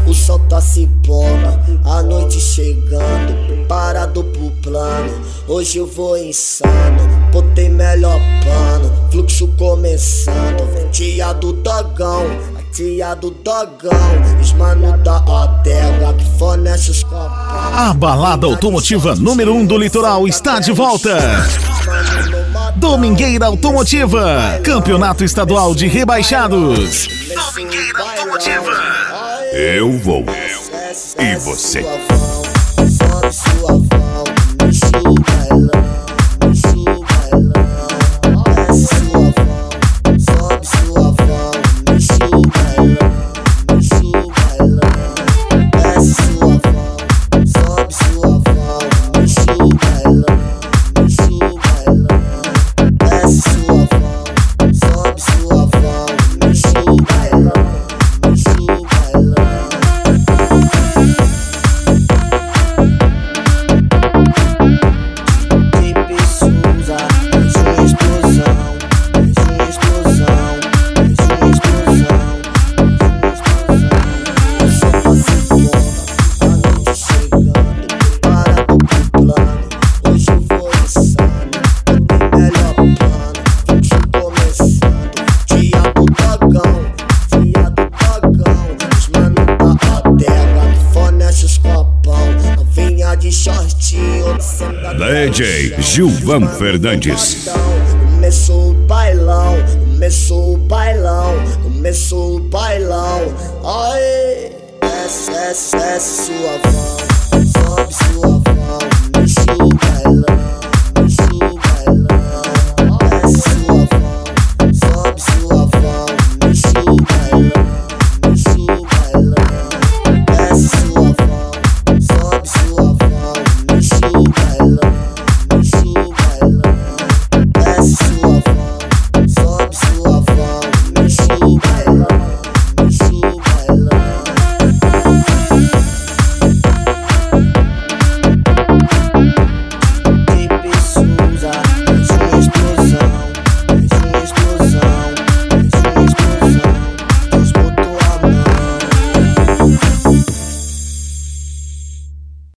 O sol tá se pondo, a noite chegando, preparado pro plano. Hoje eu vou insano, botei melhor pano, fluxo começando. Tia do dogão, a tia do dogão, os mano da adega que fornece os copos. A balada automotiva número 1 do litoral está de volta. Domingueira Automotiva, Campeonato Estadual de Rebaixados. Domingueira Automotiva. Eu vou. E você? Sobe sua mão, mexe o bailão, mexe o bailão. Desce sua mão, sobe sua mão, mexe o bailão, mexe o bailão. Desce sua mão, sobe sua mão, mexe o bailão, mexe o bailão. Desce sua mão, sobe sua mão, mexe o bailão, mexe o bailão. DJ Gilvan Fernandes. Começou o bailão, começou o bailão, começou o bailão. Ai, desce, desce, desce sua mão.